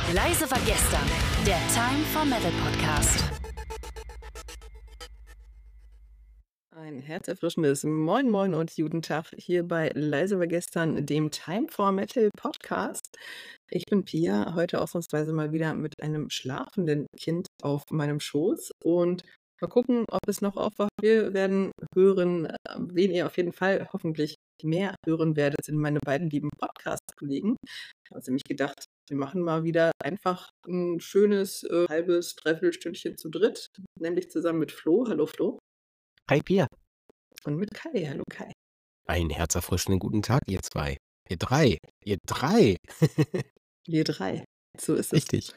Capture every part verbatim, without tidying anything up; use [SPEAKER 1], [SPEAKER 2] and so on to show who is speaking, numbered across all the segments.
[SPEAKER 1] Leise war gestern, der Time for Metal Podcast.
[SPEAKER 2] Ein herzerfrischendes Moin Moin und guten Tag hier bei Leise war gestern, dem Time for Metal Podcast. Ich bin Pia, heute ausnahmsweise mal wieder mit einem schlafenden Kind auf meinem Schoß und mal gucken, ob es noch aufwacht. Wir werden hören, äh, wen ihr auf jeden Fall hoffentlich mehr hören werdet, sind meine beiden lieben Podcast-Kollegen. Ich habe nämlich gedacht, wir machen mal wieder einfach ein schönes äh, halbes, dreiviertel Stündchen zu dritt, nämlich zusammen mit Flo. Hallo Flo.
[SPEAKER 3] Hi Pia.
[SPEAKER 2] Und mit Kai. Hallo Kai.
[SPEAKER 3] Einen herzerfrischenden guten Tag, ihr zwei. Ihr drei. Ihr drei.
[SPEAKER 2] Wir drei. So ist es.
[SPEAKER 3] Richtig.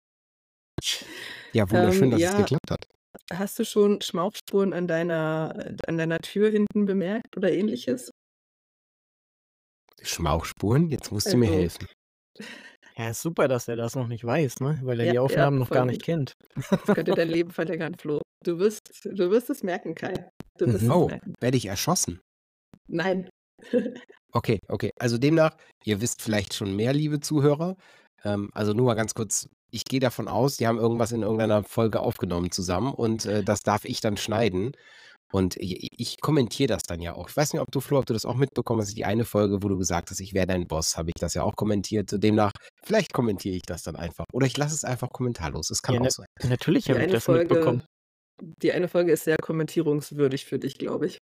[SPEAKER 3] Ja, wunderschön,
[SPEAKER 2] Ähm,
[SPEAKER 3] dass es
[SPEAKER 2] ja,
[SPEAKER 3] geklappt hat.
[SPEAKER 2] hast du schon Schmauchspuren an deiner, an deiner Tür hinten bemerkt oder ähnliches?
[SPEAKER 3] Schmauchspuren, jetzt musst du mir
[SPEAKER 2] Also,
[SPEAKER 3] helfen.
[SPEAKER 4] Ja, ist super, dass er das noch nicht weiß, ne? Weil er
[SPEAKER 2] ja,
[SPEAKER 4] die
[SPEAKER 2] ja,
[SPEAKER 4] Aufnahmen noch
[SPEAKER 2] voll
[SPEAKER 4] gar
[SPEAKER 2] gut.
[SPEAKER 4] nicht kennt.
[SPEAKER 2] Das könnte dein Leben verlängern, Flo. Du wirst, du wirst es merken, Kai. Du wirst
[SPEAKER 3] Mhm.
[SPEAKER 2] es
[SPEAKER 3] Oh,
[SPEAKER 2] merken.
[SPEAKER 3] werde ich erschossen?
[SPEAKER 2] Nein.
[SPEAKER 3] Okay, okay. Also demnach, ihr wisst vielleicht schon mehr, liebe Zuhörer. Ähm, also nur mal ganz kurz, ich gehe davon aus, die haben irgendwas in irgendeiner Folge aufgenommen zusammen und äh, das darf ich dann schneiden. Und ich, ich kommentiere das dann ja auch. Ich weiß nicht, ob du, Flo, ob du das auch mitbekommen hast. Die eine Folge, wo du gesagt hast, ich wäre dein Boss, habe ich das ja auch kommentiert. Demnach, vielleicht kommentiere ich das dann einfach. Oder ich lasse es einfach kommentarlos. Es kann
[SPEAKER 4] Ja,
[SPEAKER 3] auch
[SPEAKER 4] ne,
[SPEAKER 3] sein.
[SPEAKER 4] natürlich
[SPEAKER 2] Die
[SPEAKER 4] habe ich
[SPEAKER 2] eine
[SPEAKER 4] das mitbekommen.
[SPEAKER 2] Folge, die eine Folge ist sehr kommentierungswürdig für dich, glaube ich.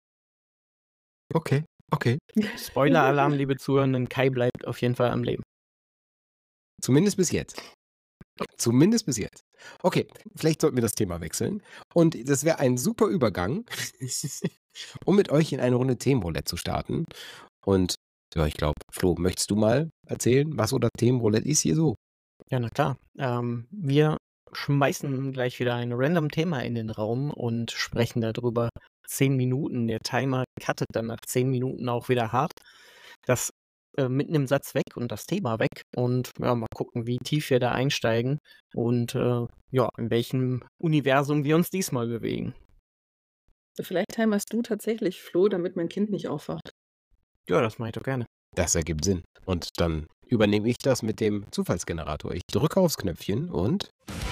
[SPEAKER 3] Okay, okay.
[SPEAKER 4] Spoiler-Alarm, liebe Zuhörenden, Kai bleibt auf jeden Fall am Leben.
[SPEAKER 3] Zumindest bis jetzt. Zumindest bis jetzt. Okay, vielleicht sollten wir das Thema wechseln. Und das wäre ein super Übergang, um mit euch in eine Runde Themenroulette zu starten. Und ja, ich glaube, Flo, möchtest du mal erzählen, was oder Themenroulette ist hier so?
[SPEAKER 4] Ja, na klar. Ähm, wir schmeißen gleich wieder ein random Thema in den Raum und sprechen darüber zehn Minuten. Der Timer cuttet dann nach zehn Minuten auch wieder hart. Das äh, mitten im Satz weg und das Thema weg. Und ja, mal gucken, wie tief wir da einsteigen und äh, ja, in welchem Universum wir uns diesmal bewegen.
[SPEAKER 2] Vielleicht timerst du tatsächlich, Flo, damit mein Kind nicht aufwacht.
[SPEAKER 4] Ja, das mache ich doch gerne.
[SPEAKER 3] Das ergibt Sinn. Und dann übernehme ich das mit dem Zufallsgenerator. Ich drücke aufs Knöpfchen und...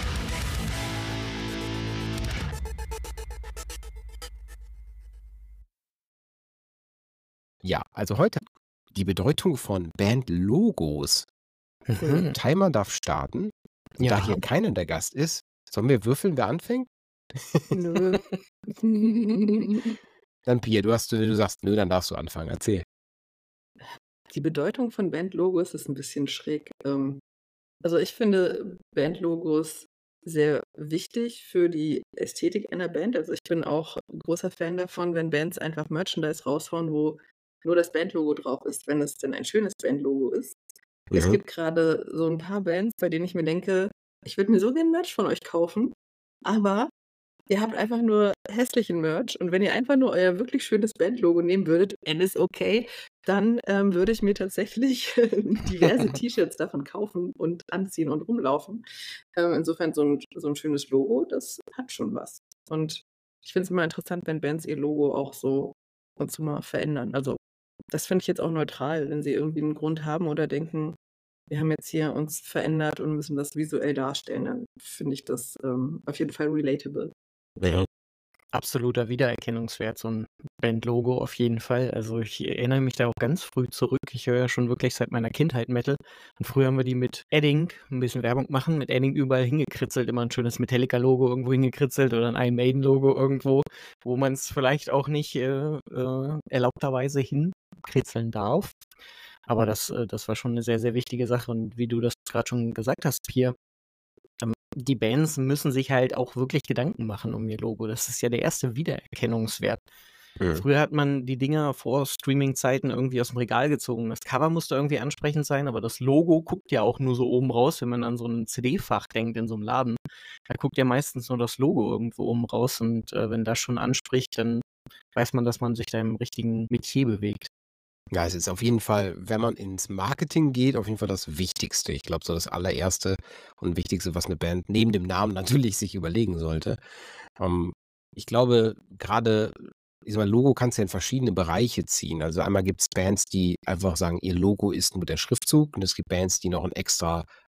[SPEAKER 3] Ja, also heute die Bedeutung von Bandlogos.
[SPEAKER 4] Mhm.
[SPEAKER 3] Timer darf starten. Und
[SPEAKER 4] Ja.
[SPEAKER 3] da hier keiner der Gast ist, sollen wir würfeln, wer anfängt?
[SPEAKER 2] Nö.
[SPEAKER 3] Dann Pia, du, hast, du sagst, nö, dann darfst du anfangen. Erzähl.
[SPEAKER 2] Die Bedeutung von Bandlogos ist ein bisschen schräg. Ähm, also ich finde Bandlogos sehr wichtig für die Ästhetik einer Band. Also ich bin auch ein großer Fan davon, wenn Bands einfach Merchandise raushauen, wo nur das Bandlogo drauf ist, wenn es denn ein schönes Bandlogo ist. Es
[SPEAKER 3] Mhm.
[SPEAKER 2] gibt gerade so ein paar Bands, bei denen ich mir denke, ich würde mir so gerne Merch von euch kaufen, aber ihr habt einfach nur hässlichen Merch und wenn ihr einfach nur euer wirklich schönes Bandlogo nehmen würdet, and is okay, dann ähm, würde ich mir tatsächlich diverse T-Shirts davon kaufen und anziehen und rumlaufen. Ähm, insofern so ein, so ein schönes Logo, das hat schon was. Und ich finde es immer interessant, wenn Bands ihr Logo auch so ab und zu mal verändern. Also das finde ich jetzt auch neutral, wenn sie irgendwie einen Grund haben oder denken, wir haben jetzt hier uns verändert und müssen das visuell darstellen, dann finde ich das ähm, auf jeden Fall relatable.
[SPEAKER 3] Ja.
[SPEAKER 4] Absoluter Wiedererkennungswert, so ein Bandlogo auf jeden Fall. Also ich erinnere mich da auch ganz früh zurück. Ich höre ja schon wirklich seit meiner Kindheit Metal. Und früher haben wir die mit Edding, ein bisschen Werbung machen, mit Edding überall hingekritzelt, immer ein schönes Metallica-Logo irgendwo hingekritzelt oder ein Iron Maiden-Logo irgendwo, wo man es vielleicht auch nicht äh, äh, erlaubterweise hinkritzeln darf. Aber das, äh, das war schon eine sehr, sehr wichtige Sache. Und wie du das gerade schon gesagt hast, Pia, ähm, die Bands müssen sich halt auch wirklich Gedanken machen um ihr Logo. Das ist ja der erste Wiedererkennungswert.
[SPEAKER 3] Mhm.
[SPEAKER 4] Früher hat man die Dinger vor Streaming-Zeiten irgendwie aus dem Regal gezogen. Das Cover musste irgendwie ansprechend sein, aber das Logo guckt ja auch nur so oben raus, wenn man an so ein C D-Fach denkt in so einem Laden. Da guckt ja meistens nur das Logo irgendwo oben raus und äh, wenn das schon anspricht, dann weiß man, dass man sich da im richtigen Metier bewegt.
[SPEAKER 3] Ja, es ist auf jeden Fall, wenn man ins Marketing geht, auf jeden Fall das Wichtigste. Ich glaube, so das allererste und Wichtigste, was eine Band neben dem Namen natürlich sich überlegen sollte. Ähm, ich glaube, gerade, ich sag mal, Logo kannst du ja in verschiedene Bereiche ziehen. Also einmal gibt es Bands, die einfach sagen, ihr Logo ist nur der Schriftzug und es gibt Bands, die noch ein extra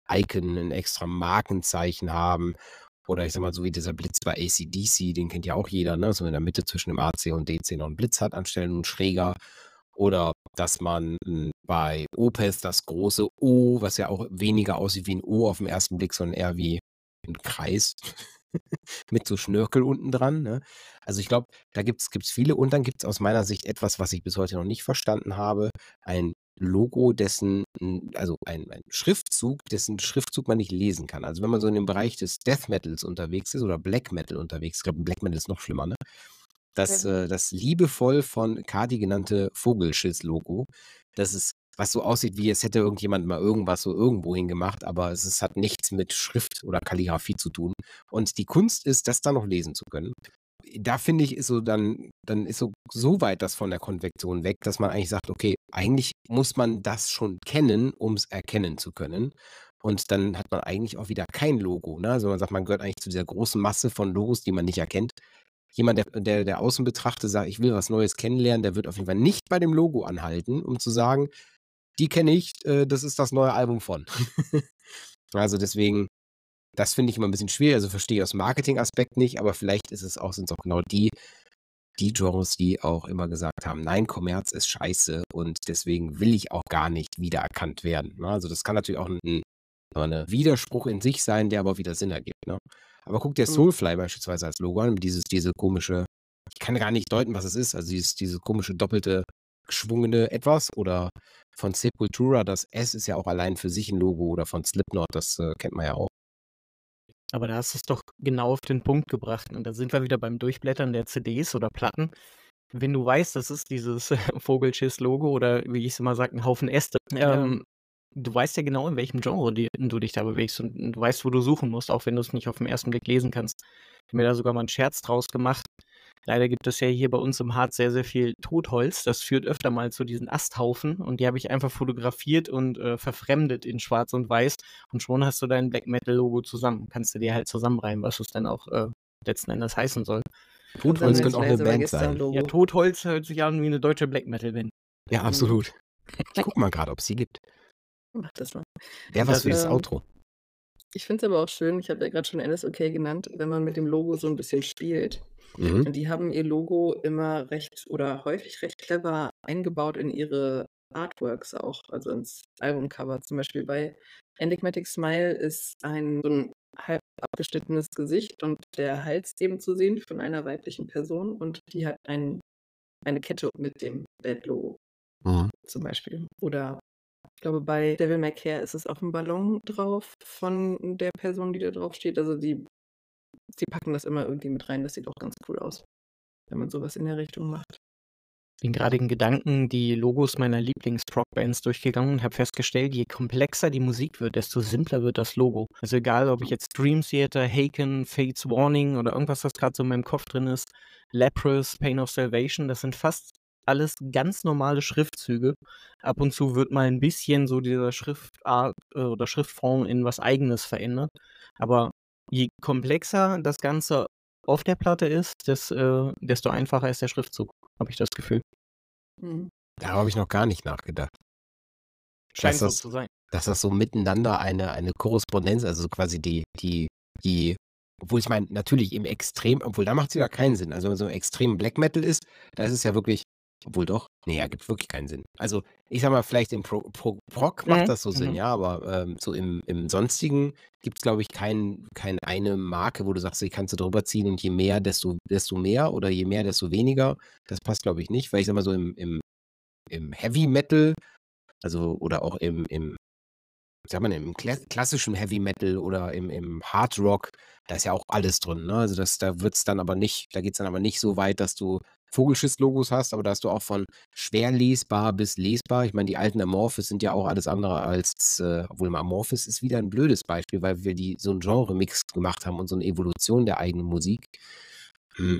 [SPEAKER 3] Icon, ein extra Markenzeichen haben. Oder ich sag mal, so wie dieser Blitz bei A C D C, den kennt ja auch jeder, ne? So in der Mitte zwischen dem A C und D C noch einen Blitz hat anstelle einen Schräger. Oder dass man m, bei Opeth das große O, was ja auch weniger aussieht wie ein O auf den ersten Blick, sondern eher wie ein Kreis mit so Schnörkel unten dran. Ne? Also ich glaube, da gibt es viele. Und dann gibt es aus meiner Sicht etwas, was ich bis heute noch nicht verstanden habe. Ein Logo, dessen, n- also ein, ein Schriftzug, dessen Schriftzug man nicht lesen kann. Also wenn man so in dem Bereich des Death Metals unterwegs ist oder Black Metal unterwegs, ich glaube, Black Metal ist noch schlimmer, ne? Das,
[SPEAKER 2] Ja.
[SPEAKER 3] äh, das liebevoll von Kati genannte Vogelschiss-Logo, das ist, was so aussieht, wie es hätte irgendjemand mal irgendwas so irgendwo hingemacht, aber es ist, hat nichts mit Schrift oder Kalligrafie zu tun. Und die Kunst ist, das da noch lesen zu können. Da finde ich, ist so dann, dann ist so, so weit das von der Konvektion weg, dass man eigentlich sagt, okay, eigentlich muss man das schon kennen, um es erkennen zu können. Und dann hat man eigentlich auch wieder kein Logo. Ne? Also man sagt, man gehört eigentlich zu dieser großen Masse von Logos, die man nicht erkennt. Jemand, der, der, der außen betrachtet, sagt, ich will was Neues kennenlernen, der wird auf jeden Fall nicht bei dem Logo anhalten, um zu sagen, die kenne ich, äh, das ist das neue Album von. Also deswegen, das finde ich immer ein bisschen schwierig. Also verstehe ich aus dem Marketing-Aspekt nicht, aber vielleicht ist es auch, sind es auch genau die, die Genres, die auch immer gesagt haben, nein, Kommerz ist scheiße und deswegen will ich auch gar nicht wiedererkannt werden. Ne? Also das kann natürlich auch ein, ein ein Widerspruch in sich sein, der aber wieder Sinn ergibt. Ne? Aber guck dir
[SPEAKER 2] Mhm.
[SPEAKER 3] Soulfly beispielsweise als Logo an, dieses, diese komische, ich kann gar nicht deuten, was es ist, also dieses, diese komische doppelte geschwungene Etwas oder von Sepultura, das S ist ja auch allein für sich ein Logo oder von Slipknot, das äh, kennt man ja auch.
[SPEAKER 4] Aber da hast du es doch genau auf den Punkt gebracht. Und da sind wir wieder beim Durchblättern der C Ds oder Platten. Wenn du weißt, das ist dieses Vogelschiss-Logo oder wie ich es immer sage, ein Haufen Äste,
[SPEAKER 2] Ja.
[SPEAKER 4] ähm, du weißt ja genau, in welchem Genre die, du dich da bewegst und du weißt, wo du suchen musst, auch wenn du es nicht auf den ersten Blick lesen kannst. Ich habe mir da sogar mal einen Scherz draus gemacht. Leider gibt es ja hier bei uns im Harz sehr, sehr viel Totholz. Das führt öfter mal zu diesen Asthaufen und die habe ich einfach fotografiert und äh, verfremdet in Schwarz und Weiß und schon hast du dein Black Metal Logo zusammen. Kannst du dir halt zusammenreimen, was es dann auch äh, letzten Endes heißen soll.
[SPEAKER 3] Totholz
[SPEAKER 2] Unser
[SPEAKER 3] könnte auch eine
[SPEAKER 2] Netzleser
[SPEAKER 3] Band
[SPEAKER 2] Magister
[SPEAKER 3] sein.
[SPEAKER 2] Logo.
[SPEAKER 4] Ja, Totholz hört sich an wie eine deutsche Black Metal Band.
[SPEAKER 3] Ja,
[SPEAKER 2] Mhm.
[SPEAKER 3] absolut. Ich guck mal gerade, ob es die gibt.
[SPEAKER 2] Mach das mal.
[SPEAKER 3] Wäre
[SPEAKER 4] Und
[SPEAKER 3] was
[SPEAKER 4] das
[SPEAKER 3] für das
[SPEAKER 2] Ähm,
[SPEAKER 3] Outro.
[SPEAKER 2] Ich finde es aber auch schön, ich habe ja gerade schon N S O K genannt, wenn man mit dem Logo so ein bisschen spielt.
[SPEAKER 3] Mhm.
[SPEAKER 2] Und die haben ihr Logo immer recht oder häufig recht clever eingebaut in ihre Artworks auch, also ins Albumcover. Zum Beispiel bei Enigmatic Smile ist ein so ein halb abgeschnittenes Gesicht und der Hals eben zu sehen von einer weiblichen Person und die hat ein, eine Kette mit dem Band-Logo
[SPEAKER 3] Mhm.
[SPEAKER 2] zum Beispiel. Oder ich glaube, bei Devil May Care ist es auf dem Ballon drauf von der Person, die da drauf steht. Also die, sie packen das immer irgendwie mit rein. Das sieht auch ganz cool aus, wenn man sowas in der Richtung macht.
[SPEAKER 4] Bin gerade in Gedanken die Logos meiner Lieblings-Prog-Bands durchgegangen und habe festgestellt, je komplexer die Musik wird, desto simpler wird das Logo. Also egal, ob ich jetzt Dream Theater, Haken, Fates Warning oder irgendwas, was gerade so in meinem Kopf drin ist, Leprous, Pain of Salvation, das sind fast alles ganz normale Schriftzüge. Ab und zu wird mal ein bisschen so dieser Schriftart äh, oder Schriftform in was Eigenes verändert. Aber je komplexer das Ganze auf der Platte ist, des, äh, desto einfacher ist der Schriftzug, habe ich das Gefühl.
[SPEAKER 2] Mhm.
[SPEAKER 3] Da habe ich noch gar nicht nachgedacht.
[SPEAKER 4] Scheint
[SPEAKER 3] Dass
[SPEAKER 4] so
[SPEAKER 3] das,
[SPEAKER 4] zu sein.
[SPEAKER 3] dass das so miteinander eine, eine Korrespondenz, also quasi die, die, die, obwohl ich meine, natürlich im Extrem, obwohl da macht es wieder keinen Sinn. Also wenn so ein extrem Black Metal ist, da ist es ja wirklich, obwohl doch, nee, ergibt wirklich keinen Sinn. Also ich sag mal, vielleicht im Pro, Pro, Prog macht
[SPEAKER 4] Mhm.
[SPEAKER 3] das so Sinn,
[SPEAKER 4] Mhm.
[SPEAKER 3] ja, aber ähm, so im, im Sonstigen gibt es, glaube ich, kein, keine eine Marke, wo du sagst, die kannst du drüber ziehen und je mehr, desto, desto mehr oder je mehr, desto weniger. Das passt, glaube ich, nicht, weil ich sag mal so im, im, im Heavy Metal, also oder auch im, im sagt man, im Kla klassischen Heavy Metal oder im, im Hard Rock, da ist ja auch alles drin. Ne? Also das, da wird's dann aber nicht, da geht es dann aber nicht so weit, dass du Vogelschiss-Logos hast, aber da hast du auch von schwer lesbar bis lesbar. Ich meine, die alten Amorphis sind ja auch alles andere als, äh, obwohl Amorphis ist wieder ein blödes Beispiel, weil wir die so einen Genre-Mix gemacht haben und so eine Evolution der eigenen Musik. Hm.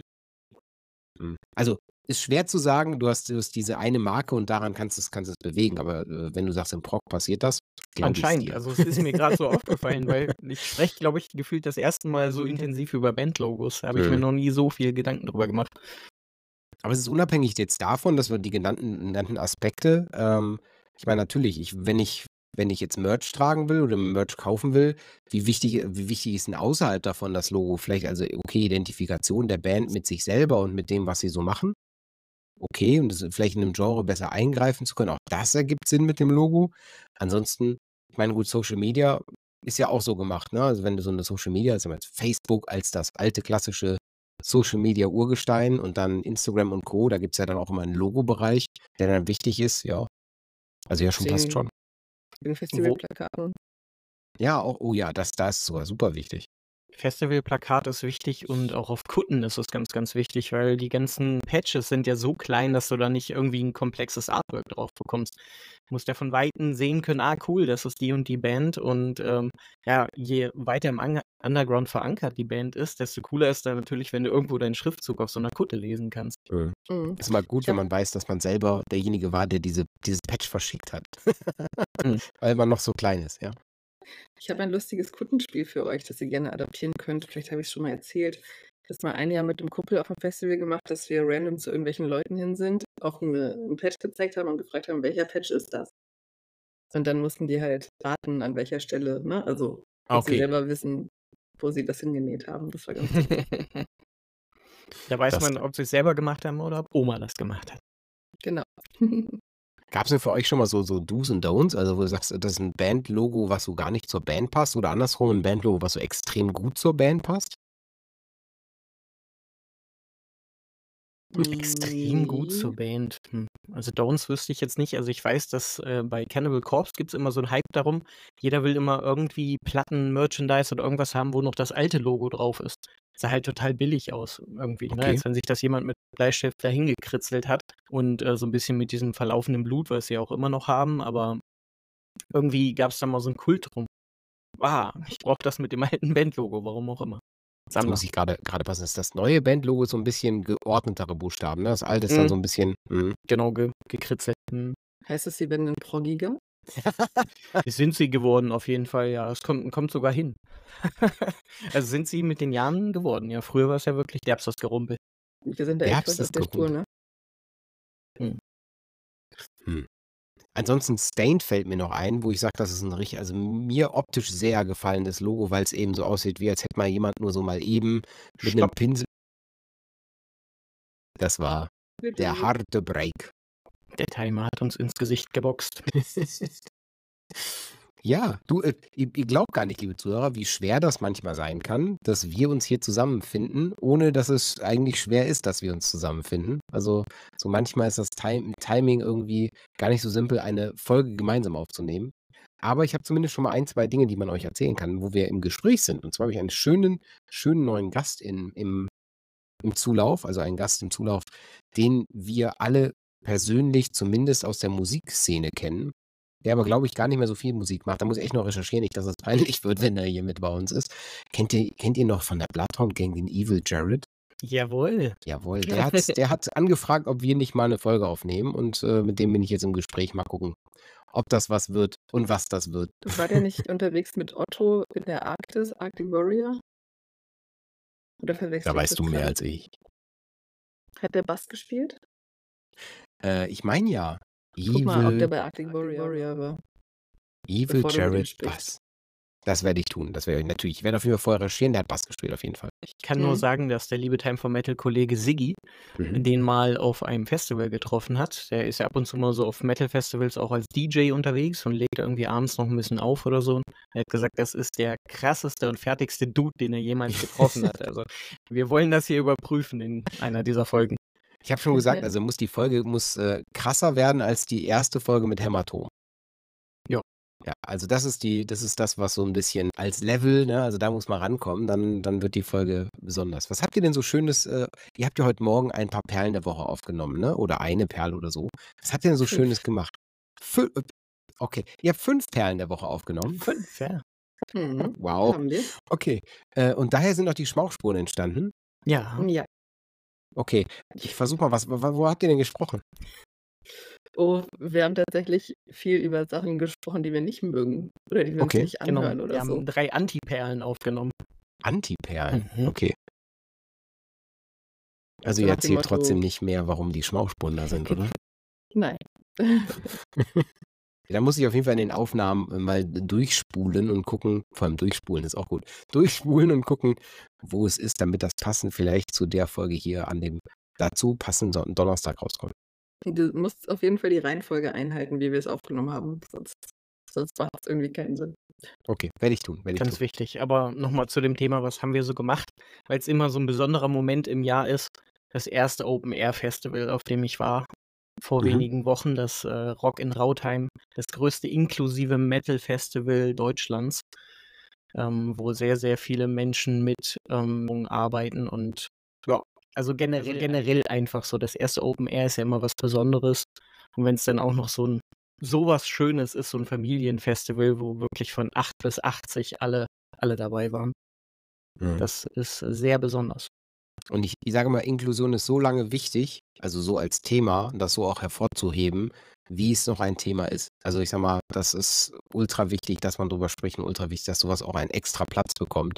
[SPEAKER 3] Hm. Also ist schwer zu sagen, du hast, du hast diese eine Marke und daran kannst du es kannst du es bewegen, aber äh, wenn du sagst, im Prog passiert das, glaube ich
[SPEAKER 4] Anscheinend.
[SPEAKER 3] dir.
[SPEAKER 4] Also es ist mir gerade so aufgefallen, weil ich spreche, glaube ich, gefühlt das erste Mal so intensiv über Bandlogos. Da habe ich mir
[SPEAKER 3] Hm.
[SPEAKER 4] noch nie so viel Gedanken drüber gemacht.
[SPEAKER 3] Aber es ist unabhängig jetzt davon, dass wir die genannten, genannten Aspekte, ähm, ich meine natürlich, ich, wenn ich wenn ich jetzt Merch tragen will oder Merch kaufen will, wie wichtig, wie wichtig ist denn außerhalb davon das Logo? Vielleicht also, okay, Identifikation der Band mit sich selber und mit dem, was sie so machen. Okay, und das vielleicht in einem Genre besser eingreifen zu können. Auch das ergibt Sinn mit dem Logo. Ansonsten, ich meine, gut, Social Media ist ja auch so gemacht, ne? Also wenn du so eine Social Media, also jetzt Facebook als das alte klassische Social Media Urgestein und dann Instagram und Co., da gibt es ja dann auch immer einen Logo-Bereich, der dann wichtig ist, ja. Also ja, schon passt
[SPEAKER 2] Den,
[SPEAKER 3] schon.
[SPEAKER 2] den
[SPEAKER 4] Wo
[SPEAKER 2] Festivalplakaten.
[SPEAKER 3] Ja, auch, oh ja, das, das ist sogar super wichtig.
[SPEAKER 4] Festivalplakat ist wichtig und auch auf Kutten ist es ganz, ganz wichtig, weil die ganzen Patches sind ja so klein, dass du da nicht irgendwie ein komplexes Artwork drauf bekommst. Du musst ja von Weitem sehen können, ah cool, das ist die und die Band und ähm, ja, je weiter im Ang Underground verankert die Band ist, desto cooler ist da natürlich, wenn du irgendwo deinen Schriftzug auf so einer Kutte lesen kannst.
[SPEAKER 3] Mhm.
[SPEAKER 2] Mhm.
[SPEAKER 3] Ist mal gut,
[SPEAKER 2] Ich
[SPEAKER 3] wenn
[SPEAKER 2] habe
[SPEAKER 3] man weiß, dass man selber derjenige war, der diese, dieses Patch verschickt hat.
[SPEAKER 4] Mhm.
[SPEAKER 3] Weil man noch so klein ist, ja.
[SPEAKER 2] ich hab ein lustiges Kuttenspiel für euch, das ihr gerne adaptieren könnt. Vielleicht habe ich es schon mal erzählt. Das mal ein Jahr mit dem Kumpel auf dem Festival gemacht, dass wir random zu irgendwelchen Leuten hin sind, auch eine, ein Patch gezeigt haben und gefragt haben, welcher Patch ist das? Und dann mussten die halt raten, an welcher Stelle, ne? Also, dass sie
[SPEAKER 3] Okay.
[SPEAKER 2] selber wissen, wo sie das hingenäht haben. Das war ganz lustig.
[SPEAKER 4] Da weiß
[SPEAKER 3] Das,
[SPEAKER 4] man, ob sie es selber gemacht haben oder ob Oma das gemacht hat.
[SPEAKER 2] Genau.
[SPEAKER 3] gab es denn für euch schon mal so, so Do's und Don'ts? Also wo du sagst, das ist ein Bandlogo, was so gar nicht zur Band passt oder andersrum ein Bandlogo, was so extrem gut zur Band passt?
[SPEAKER 4] Extrem gut
[SPEAKER 2] Nee.
[SPEAKER 4] zur Band. Hm. Also Downs wüsste ich jetzt nicht. Also ich weiß, dass äh, bei Cannibal Corpse gibt es immer so einen Hype darum. Jeder will immer irgendwie Platten, Merchandise oder irgendwas haben, wo noch das alte Logo drauf ist. Sah halt total billig aus irgendwie, ne?
[SPEAKER 3] Okay.
[SPEAKER 4] Als wenn sich das jemand mit Bleistift dahin gekritzelt hat und äh, so ein bisschen mit diesem verlaufenden Blut, was sie auch immer noch haben, aber irgendwie gab es da mal so einen Kult drum. Ah, ich brauche das mit dem alten Bandlogo, warum auch immer.
[SPEAKER 3] Jetzt
[SPEAKER 4] Sammler.
[SPEAKER 3] muss ich gerade gerade passen, ist das neue Bandlogo so ein bisschen geordnetere Buchstaben, ne? Das alte ist dann
[SPEAKER 4] Mhm.
[SPEAKER 3] so ein bisschen, mhm.
[SPEAKER 4] Genau, ge gekritzelt. Hm.
[SPEAKER 2] Heißt es, sie werden ein proggiger?
[SPEAKER 4] Sind sie geworden, auf jeden Fall, ja. Es kommt, kommt sogar hin. Also sind sie mit den Jahren geworden, ja. Früher war es ja wirklich derbst das Gerumpel.
[SPEAKER 2] Wir sind da echt
[SPEAKER 3] Derbst
[SPEAKER 2] voll auf
[SPEAKER 3] das
[SPEAKER 2] der Spur,
[SPEAKER 3] Gerumpel.
[SPEAKER 2] ne?
[SPEAKER 4] Hm.
[SPEAKER 3] Hm. Ansonsten Stained fällt mir noch ein, wo ich sage, das ist ein richtig, also mir optisch sehr gefallendes Logo, weil es eben so aussieht, wie als hätte mal jemand nur so mal eben mit einem
[SPEAKER 4] Stopp.
[SPEAKER 3] Pinsel. Das war der
[SPEAKER 2] Bitte.
[SPEAKER 3] harte Break.
[SPEAKER 4] Der Timer hat uns ins Gesicht geboxt.
[SPEAKER 3] Ja, du, äh, ihr, ihr glaubt gar nicht, liebe Zuhörer, wie schwer das manchmal sein kann, dass wir uns hier zusammenfinden, ohne dass es eigentlich schwer ist, dass wir uns zusammenfinden. Also so manchmal ist das Tim Timing irgendwie gar nicht so simpel, eine Folge gemeinsam aufzunehmen. Aber ich habe zumindest schon mal ein, zwei Dinge, die man euch erzählen kann, wo wir im Gespräch sind. Und zwar habe ich einen schönen, schönen neuen Gast in, im, im Zulauf, also einen Gast im Zulauf, den wir alle persönlich zumindest aus der Musikszene kennen, der aber, glaube ich, gar nicht mehr so viel Musik macht. Da muss ich echt noch recherchieren, nicht, dass es peinlich wird, wenn er hier mit bei uns ist. Kennt ihr, kennt ihr noch von der Bloodhound Gang den Evil Jared?
[SPEAKER 4] Jawohl.
[SPEAKER 3] Jawohl, der hat, der hat angefragt, ob wir nicht mal eine Folge aufnehmen und äh, mit dem bin ich jetzt im Gespräch. Mal gucken, ob das was wird und was das wird.
[SPEAKER 2] War der nicht unterwegs mit Otto in der Arktis, Arctic Warrior? Oder verwechsel
[SPEAKER 3] Da
[SPEAKER 2] ich
[SPEAKER 3] weißt
[SPEAKER 2] das
[SPEAKER 3] du mehr
[SPEAKER 2] gerade?
[SPEAKER 3] als ich.
[SPEAKER 2] Hat der Bass gespielt?
[SPEAKER 3] Äh, ich meine ja.
[SPEAKER 2] Guck mal, ob der
[SPEAKER 3] Evil,
[SPEAKER 2] bei Arctic Warrior war,
[SPEAKER 3] Evil
[SPEAKER 2] bevor du mit ihm
[SPEAKER 3] Jared
[SPEAKER 2] sprichst.
[SPEAKER 3] Bass. Das werde ich tun. Das werde ich natürlich. Ich werde auf jeden Fall vorher recherchieren. Der hat Bass gespielt, auf jeden Fall.
[SPEAKER 4] Ich kann nur
[SPEAKER 2] Mhm.
[SPEAKER 4] sagen, dass der liebe Time for Metal Kollege Siggi
[SPEAKER 3] Mhm.
[SPEAKER 4] den mal auf einem Festival getroffen hat. Der ist ja ab und zu mal so auf Metal-Festivals auch als D J unterwegs und legt irgendwie abends noch ein bisschen auf oder so. Er hat gesagt, das ist der krasseste und fertigste Dude, den er jemals getroffen hat. Also wir wollen das hier überprüfen in einer dieser Folgen.
[SPEAKER 3] Ich habe schon gesagt, also muss die Folge muss äh, krasser werden als die erste Folge mit Hämatom.
[SPEAKER 4] Ja.
[SPEAKER 3] Ja, also das ist die, das ist das, was so ein bisschen als Level, ne, also da muss man rankommen, dann, dann wird die Folge besonders. Was habt ihr denn so Schönes, äh, ihr habt ja heute Morgen ein paar Perlen der Woche aufgenommen, ne? Oder eine Perle oder so. Was habt ihr denn so
[SPEAKER 2] Fünf.
[SPEAKER 3] Schönes gemacht? Fü äh, okay, ihr habt fünf Perlen der Woche aufgenommen.
[SPEAKER 4] Fünf, ja.
[SPEAKER 2] Mhm.
[SPEAKER 3] Wow.
[SPEAKER 2] Haben wir?
[SPEAKER 3] Okay. Äh, und daher sind auch die Schmauchspuren entstanden.
[SPEAKER 4] Ja.
[SPEAKER 2] Ja.
[SPEAKER 3] Okay, ich versuche mal, was, wo, wo habt ihr denn gesprochen?
[SPEAKER 2] Oh, wir haben tatsächlich viel über Sachen gesprochen, die wir nicht mögen. Oder die wir uns
[SPEAKER 3] Okay.
[SPEAKER 2] nicht
[SPEAKER 4] Genau.
[SPEAKER 2] anhören
[SPEAKER 4] Wir
[SPEAKER 2] oder
[SPEAKER 4] haben
[SPEAKER 2] so.
[SPEAKER 4] drei Antiperlen aufgenommen.
[SPEAKER 3] Antiperlen.
[SPEAKER 4] Mhm.
[SPEAKER 3] Okay. Also
[SPEAKER 2] So
[SPEAKER 3] ihr
[SPEAKER 2] nach dem
[SPEAKER 3] erzählt trotzdem
[SPEAKER 2] Motto,
[SPEAKER 3] nicht mehr, warum die Schmauchspuren da sind, oder?
[SPEAKER 2] nein.
[SPEAKER 3] Da muss ich auf jeden Fall in den Aufnahmen äh, mal durchspulen und gucken, vor allem durchspulen ist auch gut, durchspulen und gucken, wo es ist, damit das passend vielleicht zu der Folge hier an dem dazu passenden Donnerstag rauskommt.
[SPEAKER 2] Du musst auf jeden Fall die Reihenfolge einhalten, wie wir es aufgenommen haben, sonst, sonst macht es irgendwie keinen Sinn.
[SPEAKER 3] Okay, werde ich tun, werde ich
[SPEAKER 4] Ganz
[SPEAKER 3] tun.
[SPEAKER 4] wichtig. Aber nochmal zu dem Thema, was haben wir so gemacht? Weil es immer so ein besonderer Moment im Jahr ist. Das erste Open-Air-Festival, auf dem ich war, vor
[SPEAKER 3] Mhm.
[SPEAKER 4] wenigen Wochen, das äh, Rock in Rautheim, das größte inklusive Metal-Festival Deutschlands, ähm, wo sehr, sehr viele Menschen mit ähm, arbeiten und ja, also generell, generell einfach so. Das erste Open Air ist ja immer was Besonderes. Und wenn es dann auch noch so ein sowas Schönes ist, so ein Familienfestival, wo wirklich von acht bis achtzig alle, alle dabei waren.
[SPEAKER 3] Mhm.
[SPEAKER 4] Das ist sehr besonders.
[SPEAKER 3] Und ich, ich sage mal, Inklusion ist so lange wichtig, also so als Thema, das so auch hervorzuheben, wie es noch ein Thema ist. Also ich sag mal, das ist ultra wichtig, dass man drüber spricht und ultra wichtig, dass sowas auch einen extra Platz bekommt.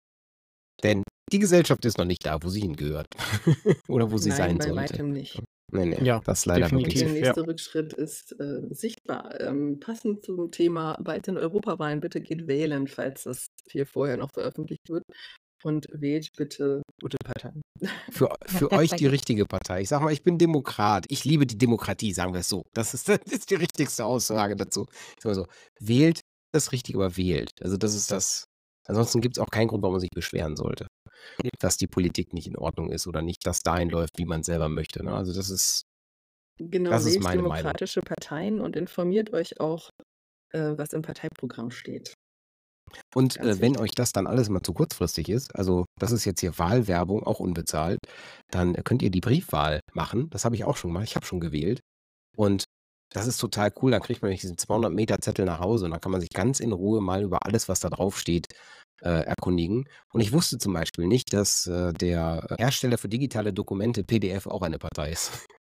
[SPEAKER 3] Denn die Gesellschaft ist noch nicht da, wo sie hingehört. Oder wo sie
[SPEAKER 2] Nein,
[SPEAKER 3] sein
[SPEAKER 2] bei
[SPEAKER 3] sollte.
[SPEAKER 2] weitem nicht.
[SPEAKER 3] Nee, nee,
[SPEAKER 4] Ja,
[SPEAKER 3] das ist leider
[SPEAKER 4] definitiv.
[SPEAKER 3] wirklich
[SPEAKER 2] Der
[SPEAKER 3] so.
[SPEAKER 4] Ja.
[SPEAKER 2] nächste Rückschritt ist äh, sichtbar. Ähm, passend zum Thema bald sind Europawahlen, bitte geht wählen, falls das hier vorher noch veröffentlicht wird. Und wählt bitte gute Parteien.
[SPEAKER 3] Für, für euch die richtige Partei. Ich sag mal, ich bin Demokrat. Ich liebe die Demokratie, sagen wir es so. Das ist, das ist die richtigste Aussage dazu. Ich sag mal so, wählt das Richtige, aber wählt. Also das ist das. Ansonsten gibt es auch keinen Grund, warum man sich beschweren sollte. Dass die Politik nicht in Ordnung ist oder nicht das dahin läuft, wie man selber möchte. Ne? Also das ist,
[SPEAKER 2] Genau,
[SPEAKER 3] das ist
[SPEAKER 2] wählt
[SPEAKER 3] meine Meinung.
[SPEAKER 2] demokratische Parteien und informiert euch auch, äh, was im Parteiprogramm steht.
[SPEAKER 3] Und
[SPEAKER 2] Ganz
[SPEAKER 3] äh, wenn
[SPEAKER 2] wichtig.
[SPEAKER 3] euch das dann alles mal zu kurzfristig ist, also das ist jetzt hier Wahlwerbung, auch unbezahlt, dann äh, könnt ihr die Briefwahl machen. Das habe ich auch schon gemacht. Ich habe schon gewählt. Und das ist total cool. Dann kriegt man nämlich diesen zweihundert Meter Zettel nach Hause und dann kann man sich ganz in Ruhe mal über alles, was da drauf steht, äh, erkundigen. Und ich wusste zum Beispiel nicht, dass äh, der Hersteller für digitale Dokumente P D F auch eine Partei ist.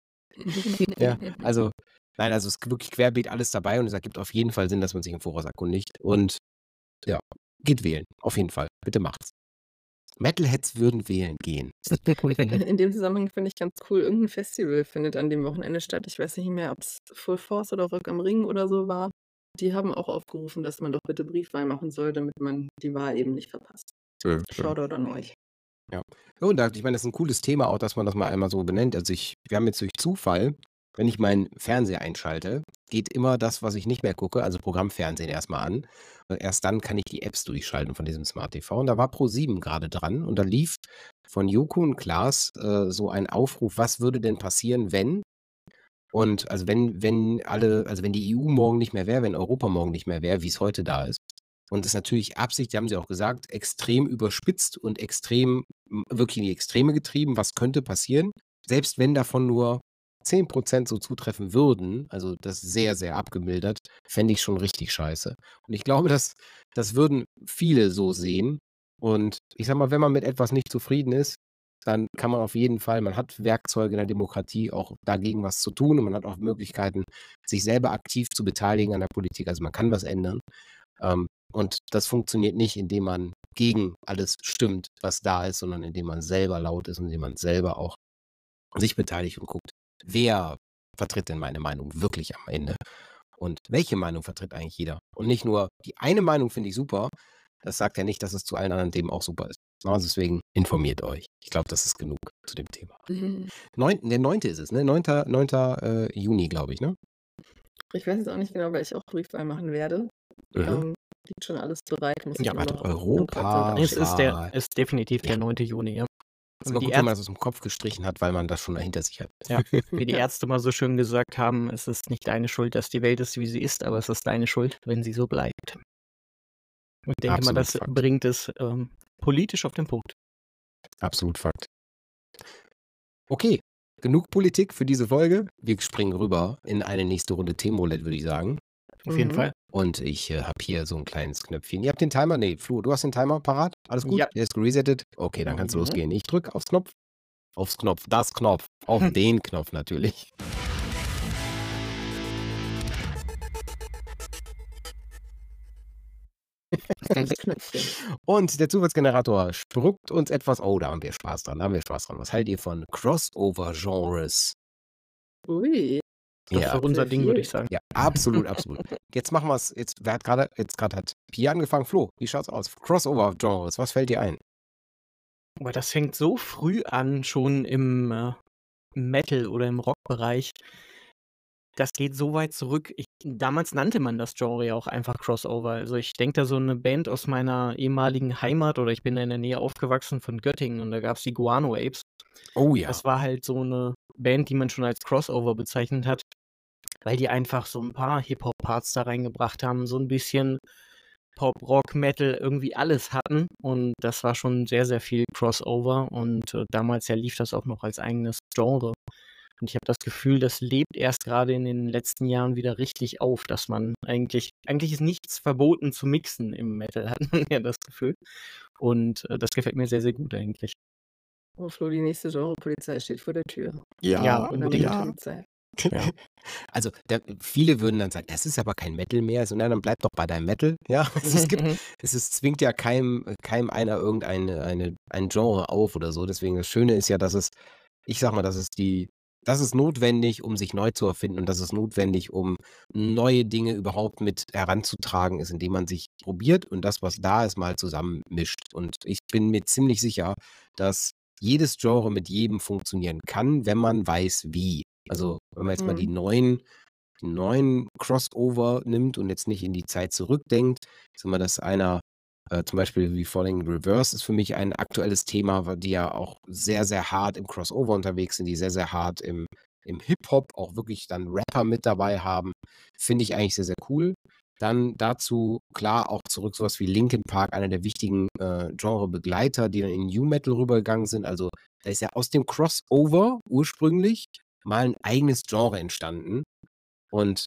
[SPEAKER 3] Ja, also, nein, also es ist wirklich querbeet alles dabei und es ergibt auf jeden Fall Sinn, dass man sich im Voraus erkundigt. Und ja, geht wählen. Auf jeden Fall. Bitte macht's. Metalheads würden wählen gehen.
[SPEAKER 2] In dem Zusammenhang finde ich ganz cool, irgendein Festival findet an dem Wochenende statt. Ich weiß nicht mehr, ob es Full Force oder Rock am Ring oder so war. Die haben auch aufgerufen, dass man doch bitte Briefwahl machen soll, damit man die Wahl eben nicht verpasst.
[SPEAKER 3] Ja, ja.
[SPEAKER 2] Shoutout an euch.
[SPEAKER 3] Ja. Und da, ich meine, das ist ein cooles Thema auch, dass man das mal einmal so benennt. Also ich, wir haben jetzt durch Zufall, wenn ich meinen Fernseher einschalte, geht immer das, was ich nicht mehr gucke, also Programmfernsehen erstmal an. Und erst dann kann ich die Apps durchschalten von diesem Smart T V. Und da war ProSieben gerade dran und da lief von Joko und Klaas äh, so ein Aufruf, was würde denn passieren, wenn? Und also wenn, wenn alle, also wenn die E U morgen nicht mehr wäre, wenn Europa morgen nicht mehr wäre, wie es heute da ist. Und das ist natürlich Absicht, haben sie auch gesagt, extrem überspitzt und extrem, m, wirklich in die Extreme getrieben. Was könnte passieren? Selbst wenn davon nur zehn Prozent so zutreffen würden, also das sehr, sehr abgemildert, fände ich schon richtig scheiße. Und ich glaube, dass das würden viele so sehen. Und ich sag mal, wenn man mit etwas nicht zufrieden ist, dann kann man auf jeden Fall, man hat Werkzeuge in der Demokratie, auch dagegen was zu tun und man hat auch Möglichkeiten, sich selber aktiv zu beteiligen an der Politik. Also man kann was ändern. Ähm, und das funktioniert nicht, indem man gegen alles stimmt, was da ist, sondern indem man selber laut ist und indem man selber auch sich beteiligt und guckt, wer vertritt denn meine Meinung wirklich am Ende? Und welche Meinung vertritt eigentlich jeder? Und nicht nur, die eine Meinung finde ich super, das sagt ja nicht, dass es zu allen anderen Themen auch super ist. Also deswegen informiert euch. Ich glaube, das ist genug zu dem Thema. Neunten, der neunte ist es, ne? neunter äh, Juni, glaube ich, ne?
[SPEAKER 2] Ich weiß jetzt auch nicht genau, weil ich auch Briefwahl machen werde.
[SPEAKER 3] Mhm.
[SPEAKER 2] Ähm, liegt schon alles bereit. Muss ich
[SPEAKER 4] Ja,
[SPEAKER 2] nur
[SPEAKER 3] warte,
[SPEAKER 2] noch
[SPEAKER 3] Europa-
[SPEAKER 2] im
[SPEAKER 4] Es ist, der,
[SPEAKER 3] Wahl.
[SPEAKER 4] ist definitiv der
[SPEAKER 3] Ja.
[SPEAKER 4] neunte Juni, ja.
[SPEAKER 3] Es ist
[SPEAKER 4] Und
[SPEAKER 3] mal
[SPEAKER 4] die
[SPEAKER 3] gut, wenn man
[SPEAKER 4] Ärzte,
[SPEAKER 3] das aus dem Kopf gestrichen hat, weil man das schon hinter sich hat.
[SPEAKER 4] ja, wie die Ärzte mal so schön gesagt haben, es ist nicht deine Schuld, dass die Welt ist, wie sie ist, aber es ist deine Schuld, wenn sie so bleibt. Und ich denke
[SPEAKER 3] Absolut
[SPEAKER 4] mal, das
[SPEAKER 3] Fakt.
[SPEAKER 4] bringt es ähm, politisch auf den Punkt.
[SPEAKER 3] Absolut Fakt. Okay, genug Politik für diese Folge. Wir springen rüber in eine nächste Runde Themenroulette, würde ich sagen.
[SPEAKER 4] Auf jeden
[SPEAKER 2] Mhm.
[SPEAKER 4] Fall.
[SPEAKER 3] Und ich äh, habe hier so ein kleines Knöpfchen. Ihr habt den Timer? Nee, Flo, du hast den Timer parat? Alles gut?
[SPEAKER 4] Ja.
[SPEAKER 3] Der ist geresettet? Okay, dann kannst du
[SPEAKER 4] Mhm.
[SPEAKER 3] losgehen. Ich drücke aufs Knopf. Aufs Knopf, das Knopf. Auf den Knopf natürlich.
[SPEAKER 2] Das Knöpfchen.
[SPEAKER 3] Und der Zufallsgenerator spuckt uns etwas. Oh, da haben wir Spaß dran. Da haben wir Spaß dran. Was haltet ihr von Crossover-Genres?
[SPEAKER 2] Ui.
[SPEAKER 4] Das
[SPEAKER 3] Ja.
[SPEAKER 4] ist doch unser
[SPEAKER 2] Sehr
[SPEAKER 4] Ding, würde
[SPEAKER 2] viel.
[SPEAKER 4] ich sagen.
[SPEAKER 3] Ja, absolut, absolut. Jetzt machen wir es. Jetzt, wer hat gerade, jetzt gerade hat Pia angefangen. Flo, wie schaut's aus? Crossover-Genres, was fällt dir ein?
[SPEAKER 4] Aber das fängt so früh an, schon im äh, Metal- oder im Rockbereich. Das geht so weit zurück. Ich, damals nannte man das Genre ja auch einfach Crossover. Also ich denke da so eine Band aus meiner ehemaligen Heimat, oder ich bin da in der Nähe aufgewachsen von Göttingen, und da gab es die Guano Apes.
[SPEAKER 3] Oh ja.
[SPEAKER 4] Das war halt so eine Band, die man schon als Crossover bezeichnet hat, weil die einfach so ein paar Hip-Hop-Parts da reingebracht haben, so ein bisschen Pop, Rock, Metal, irgendwie alles hatten, und das war schon sehr, sehr viel Crossover, und äh, damals ja lief das auch noch als eigenes Genre. Und ich habe das Gefühl, das lebt erst gerade in den letzten Jahren wieder richtig auf, dass man eigentlich, eigentlich ist nichts verboten zu mixen im Metal, hat man ja das Gefühl. Und äh, das gefällt mir sehr, sehr gut eigentlich.
[SPEAKER 2] Oh, Flo, die nächste Genre-Polizei steht vor der Tür.
[SPEAKER 4] Ja,
[SPEAKER 3] Ja,
[SPEAKER 2] Oder
[SPEAKER 4] unbedingt.
[SPEAKER 3] ja.
[SPEAKER 2] Metal-Polizei.
[SPEAKER 4] Ja.
[SPEAKER 3] Also der, viele würden dann sagen, das ist aber kein Metal mehr. So, na, dann bleib doch bei deinem Metal. Ja, also es gibt, es ist, zwingt ja keinem, keinem einer irgendeine eine, ein Genre auf oder so. Deswegen das Schöne ist ja, dass es, ich sag mal, dass es die, das ist notwendig, um sich neu zu erfinden, und das ist notwendig, um neue Dinge überhaupt mit heranzutragen, ist, indem man sich probiert und das, was da ist, mal zusammenmischt. Und ich bin mir ziemlich sicher, dass jedes Genre mit jedem funktionieren kann, wenn man weiß, wie. Also, wenn man jetzt mal die
[SPEAKER 2] Mhm.
[SPEAKER 3] neuen, die neuen Crossover nimmt und jetzt nicht in die Zeit zurückdenkt, ist immer das einer, äh, zum Beispiel wie Falling in Reverse ist für mich ein aktuelles Thema, weil die ja auch sehr, sehr hart im Crossover unterwegs sind, die sehr, sehr hart im, im Hip-Hop auch wirklich dann Rapper mit dabei haben. Finde ich eigentlich sehr, sehr cool. Dann dazu, klar, auch zurück sowas wie Linkin Park, einer der wichtigen äh, Genre-Begleiter, die dann in New Metal rübergegangen sind. Also da ist ja aus dem Crossover ursprünglich mal ein eigenes Genre entstanden. Und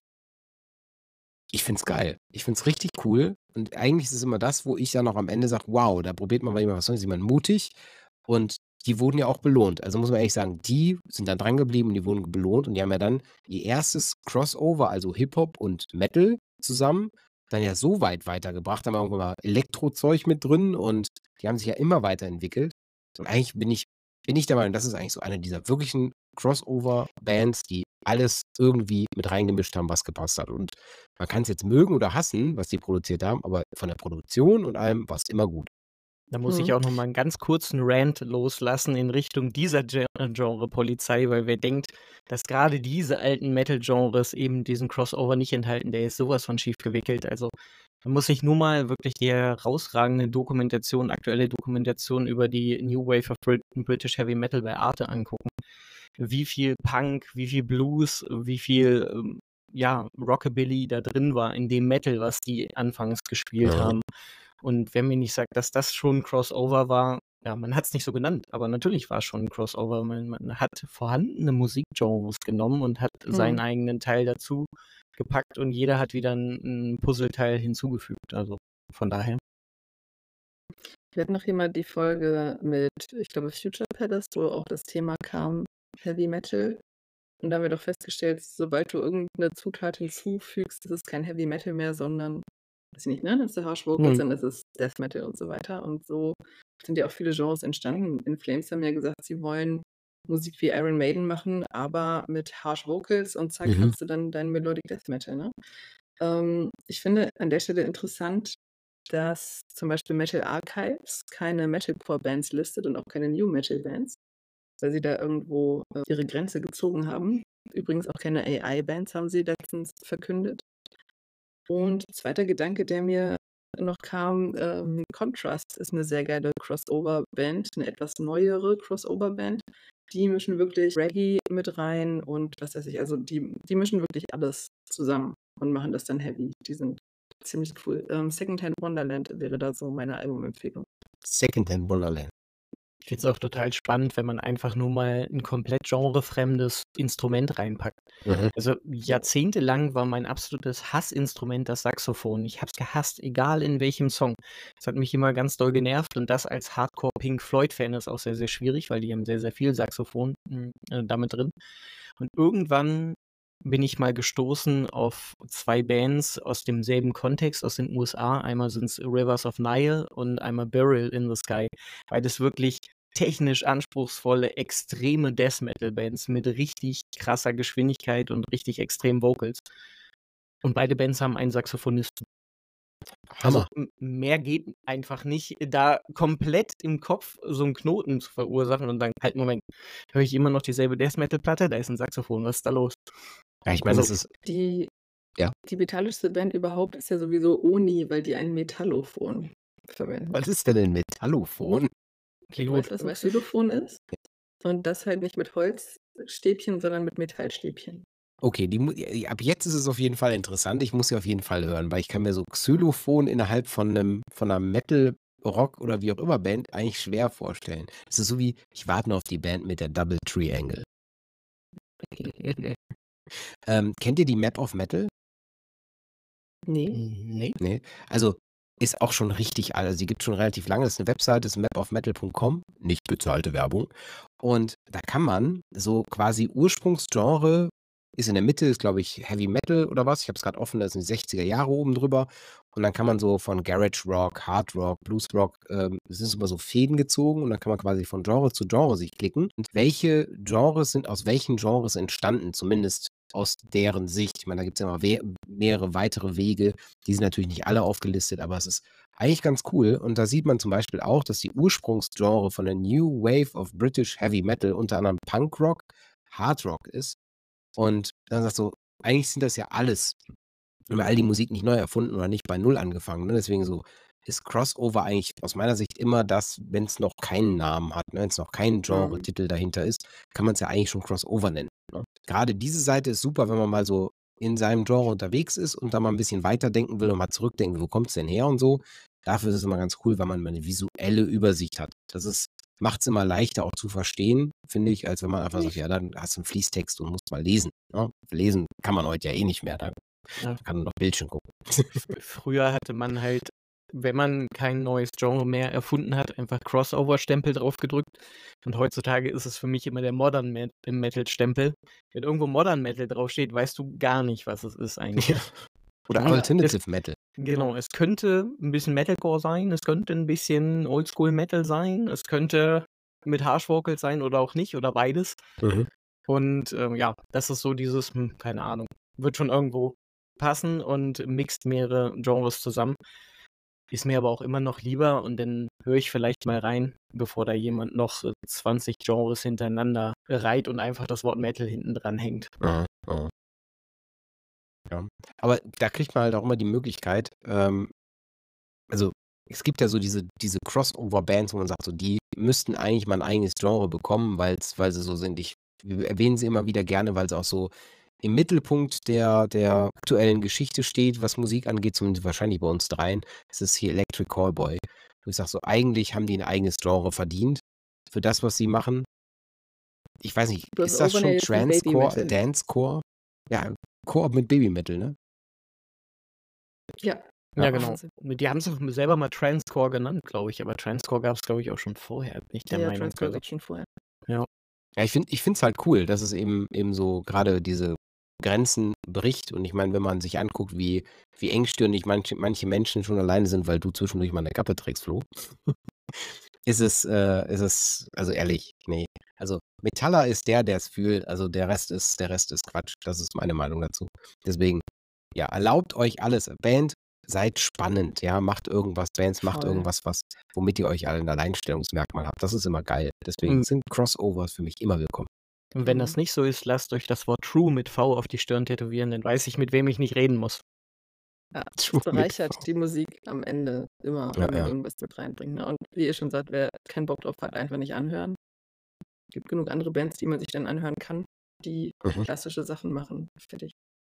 [SPEAKER 3] ich find's geil. Ich find's richtig cool. Und eigentlich ist es immer das, wo ich dann noch am Ende sage, wow, da probiert man mal jemand was Neues, ist jemand mutig. Und die wurden ja auch belohnt. Also muss man ehrlich sagen, die sind dann dran geblieben und die wurden belohnt. Und die haben ja dann ihr erstes Crossover, also Hip-Hop und Metal zusammen, dann ja so weit weitergebracht. Da haben wir irgendwann mal Elektrozeug mit drin und die haben sich ja immer weiterentwickelt. Und eigentlich bin ich, bin ich der Meinung, das ist eigentlich so eine dieser wirklichen Crossover-Bands, die alles irgendwie mit reingemischt haben, was gepasst hat. Und man kann es jetzt mögen oder hassen, was die produziert haben, aber von der Produktion und allem war es immer gut.
[SPEAKER 4] Da muss ich
[SPEAKER 2] Mhm.
[SPEAKER 4] auch noch mal einen ganz kurzen Rant loslassen in Richtung dieser Ge äh, Genre-Polizei, weil wer denkt, dass gerade diese alten Metal-Genres eben diesen Crossover nicht enthalten, der ist sowas von schief gewickelt. Also, man muss sich nur mal wirklich die herausragende Dokumentation, aktuelle Dokumentation über die New Wave of Brit British Heavy Metal bei Arte angucken. Wie viel Punk, wie viel Blues, wie viel, ähm, ja, Rockabilly da drin war in dem Metal, was die anfangs gespielt
[SPEAKER 3] Ja.
[SPEAKER 4] haben. Und wer mir nicht sagt, dass das schon 'n Crossover war, ja, man hat's nicht so genannt, aber natürlich war's schon 'n Crossover. Man man hat vorhandene Musikgenres genommen und hat seinen
[SPEAKER 2] Mhm.
[SPEAKER 4] eigenen Teil dazu gepackt, und jeder hat wieder 'n 'n Puzzleteil hinzugefügt. Also, von daher.
[SPEAKER 2] Wir hatten noch hier mal die Folge mit, ich glaube, Future Palace, wo auch das Thema kam, Heavy Metal. Und da haben wir doch festgestellt, sobald du irgendeine Zutat hinzufügst, ist es kein Heavy Metal mehr, sondern, weiß ich nicht, ne, dann ist es Harsh Vocals,
[SPEAKER 4] Mhm.
[SPEAKER 2] dann ist es Death Metal und so weiter. Und so sind ja auch viele Genres entstanden. In Flames haben ja gesagt, sie wollen Musik wie Iron Maiden machen, aber mit Harsh Vocals, und zack,
[SPEAKER 3] Mhm.
[SPEAKER 2] hast du dann deinen Melodic Death Metal, ne? Ähm, ich finde an der Stelle interessant, dass zum Beispiel Metal Archives keine Metalcore-Bands listet und auch keine New Metal-Bands, weil sie da irgendwo äh, ihre Grenze gezogen haben. Übrigens auch keine A I-Bands haben sie letztens verkündet. Und zweiter Gedanke, der mir noch kam, ähm, Contrast ist eine sehr geile Crossover-Band, eine etwas neuere Crossover-Band. Die mischen wirklich Reggae mit rein und was weiß ich, also die, die mischen wirklich alles zusammen und machen das dann heavy. Die sind ziemlich cool. Ähm, Secondhand Wonderland wäre da so meine Albumempfehlung.
[SPEAKER 3] Secondhand Wonderland.
[SPEAKER 4] Ich finde es auch total spannend, wenn man einfach nur mal 'n komplett genrefremdes Instrument reinpackt.
[SPEAKER 3] Mhm.
[SPEAKER 4] Also, jahrzehntelang war mein absolutes Hassinstrument das Saxophon. Ich habe es gehasst, egal in welchem Song. Es hat mich immer ganz doll genervt, und das als Hardcore-Pink-Floyd-Fan ist auch sehr, sehr schwierig, weil die haben sehr, sehr viel Saxophon, hm, äh, damit drin. Und irgendwann bin ich mal gestoßen auf zwei Bands aus demselben Kontext aus den U S A. Einmal sind's Rivers of Nile und einmal Burial in the Sky. Beides wirklich technisch anspruchsvolle, extreme Death Metal Bands mit richtig krasser Geschwindigkeit und richtig extremen Vocals. Und beide Bands haben einen Saxophonisten. Also
[SPEAKER 3] Hammer.
[SPEAKER 4] m- mehr geht einfach nicht, da komplett im Kopf so einen Knoten zu verursachen und dann, halt, Moment, höre ich immer noch dieselbe Death Metal Platte? Da ist ein Saxophon, was ist da los?
[SPEAKER 3] Ja, ich meine,
[SPEAKER 4] Also,
[SPEAKER 3] das ist,
[SPEAKER 2] Die,
[SPEAKER 3] ja.
[SPEAKER 2] die metallischste Band überhaupt ist ja sowieso Oni, weil die ein Metallophon verwenden.
[SPEAKER 3] Was ist denn ein Metallophon?
[SPEAKER 4] klingt
[SPEAKER 2] Du
[SPEAKER 4] gut.
[SPEAKER 2] weißt, was ein Xylophon ist? Und das halt nicht mit Holzstäbchen, sondern mit Metallstäbchen.
[SPEAKER 3] Okay, die, mu- ja, ab jetzt ist es auf jeden Fall interessant. Ich muss sie auf jeden Fall hören, weil ich kann mir so Xylophon innerhalb von einem, von einer Metal, Rock oder wie auch immer Band eigentlich schwer vorstellen. Es ist so wie, ich warte noch auf die Band mit der Double Triangle. Ähm, kennt ihr die Map of Metal?
[SPEAKER 2] Nee.
[SPEAKER 4] Nee.
[SPEAKER 3] Nee. Also ist auch schon richtig alt. Also sie gibt schon relativ lange. Das ist eine Webseite, das ist map of metal punkt com. Nicht bezahlte Werbung. Und da kann man so quasi Ursprungsgenre, ist in der Mitte, ist glaube ich Heavy Metal oder was. Ich habe es gerade offen, da sind die sechziger Jahre oben drüber. Und dann kann man so von Garage Rock, Hard Rock, Blues Rock, ähm, es sind immer so Fäden gezogen und dann kann man quasi von Genre zu Genre sich klicken. Und welche Genres sind aus welchen Genres entstanden, zumindest aus deren Sicht. Ich meine, da gibt es ja immer we mehrere weitere Wege. Die sind natürlich nicht alle aufgelistet, aber es ist eigentlich ganz cool. Und da sieht man zum Beispiel auch, dass die Ursprungsgenre von der New Wave of British Heavy Metal unter anderem Punk Rock, Hard Rock ist. Und dann sagst du, eigentlich sind das ja alles, immer all die Musik nicht neu erfunden oder nicht bei Null angefangen. Ne? Deswegen so ist Crossover eigentlich aus meiner Sicht immer das, wenn es noch keinen Namen hat, ne? Wenn es noch keinen Genre-Titel dahinter ist, kann man es ja eigentlich schon Crossover nennen. Ne? Gerade diese Seite ist super, wenn man mal so in seinem Genre unterwegs ist und da mal ein bisschen weiterdenken will und mal zurückdenken, wo kommt es denn her und so. Dafür ist es immer ganz cool, weil man mal eine visuelle Übersicht hat. Das ist macht es immer leichter auch zu verstehen, finde ich, als wenn man einfach sagt, ja, dann hast du einen Fließtext und musst mal lesen. Ne? Lesen kann man heute ja eh nicht mehr, da
[SPEAKER 4] Ja.
[SPEAKER 3] kann man noch Bildschirm gucken.
[SPEAKER 4] F- Früher hatte man halt, wenn man kein neues Genre mehr erfunden hat, einfach Crossover-Stempel drauf gedrückt. Und heutzutage ist es für mich immer der Modern Met- Metal-Stempel. Wenn irgendwo Modern Metal draufsteht, weißt du gar nicht, was es ist eigentlich.
[SPEAKER 3] Ja. Oder
[SPEAKER 4] Ja,
[SPEAKER 3] Alternative Metal.
[SPEAKER 4] Genau, es könnte ein bisschen Metalcore sein, es könnte ein bisschen Oldschool Metal sein, es könnte mit Harsh Vocals sein oder auch nicht oder beides.
[SPEAKER 3] Mhm.
[SPEAKER 4] Und ähm, ja, das ist so dieses, hm, keine Ahnung, wird schon irgendwo passen und mixt mehrere Genres zusammen. Ist mir aber auch immer noch lieber und dann höre ich vielleicht mal rein, bevor da jemand noch äh, zwanzig Genres hintereinander reiht und einfach das Wort Metal hinten dran hängt.
[SPEAKER 3] Ja, ja. Ja. Aber da kriegt man halt auch immer die Möglichkeit, ähm, also es gibt ja so diese, diese Crossover-Bands, wo man sagt, so die müssten eigentlich mal ein eigenes Genre bekommen, weil's, weil sie so sind. Ich erwähne sie immer wieder gerne, weil sie auch so im Mittelpunkt der, der aktuellen Geschichte steht, was Musik angeht, zumindest wahrscheinlich bei uns dreien. Es ist hier Electric Callboy. Wo ich sage so, eigentlich haben die ein eigenes Genre verdient für das, was sie machen. Ich weiß nicht, ist das schon Transcore, Dancecore? Ja, Koop mit Babymetal, ne?
[SPEAKER 2] Ja.
[SPEAKER 4] Ja,
[SPEAKER 3] Ja.
[SPEAKER 4] genau.
[SPEAKER 2] Wahnsinn.
[SPEAKER 4] Die haben es auch selber mal Transcore genannt, glaube ich, aber Transcore gab es, glaube ich, auch schon vorher, bin ich der
[SPEAKER 2] Ja,
[SPEAKER 4] Meinung.
[SPEAKER 2] Transcore
[SPEAKER 4] Also,
[SPEAKER 2] gab schon vorher.
[SPEAKER 3] Ja, ich finde ich finde es halt cool, dass es eben eben so gerade diese Grenzen bricht. Und ich meine, wenn man sich anguckt, wie, wie engstirnig manche, manche Menschen schon alleine sind, weil du zwischendurch mal eine Kappe trägst, Flo, ist es, äh, ist es, also ehrlich, nee. Also Metaller ist der, der es fühlt, also der Rest ist, der Rest ist Quatsch. Das ist meine Meinung dazu. Deswegen, ja, erlaubt euch alles. Band, seid spannend, ja, macht irgendwas, Bands, macht
[SPEAKER 2] Voll.
[SPEAKER 3] irgendwas, was, womit ihr euch alle ein Alleinstellungsmerkmal habt. Das ist immer geil. Deswegen
[SPEAKER 4] Mhm.
[SPEAKER 3] sind Crossovers für mich immer willkommen.
[SPEAKER 4] Und wenn
[SPEAKER 2] Mhm.
[SPEAKER 4] das nicht so ist, lasst euch das Wort True mit V auf die Stirn tätowieren, dann weiß ich, mit wem ich nicht reden muss.
[SPEAKER 2] Ja,
[SPEAKER 3] True
[SPEAKER 2] das
[SPEAKER 3] mit
[SPEAKER 2] bereichert
[SPEAKER 3] V.
[SPEAKER 2] die Musik am Ende immer,
[SPEAKER 3] Ja,
[SPEAKER 2] wenn man
[SPEAKER 3] ja.
[SPEAKER 2] irgendwas mit reinbringt. Ne? Und wie ihr schon sagt, wer keinen Bock drauf hat, einfach nicht anhören. Es gibt genug andere Bands, die man sich dann anhören kann, die
[SPEAKER 3] Mhm.
[SPEAKER 2] klassische Sachen machen. Fertig.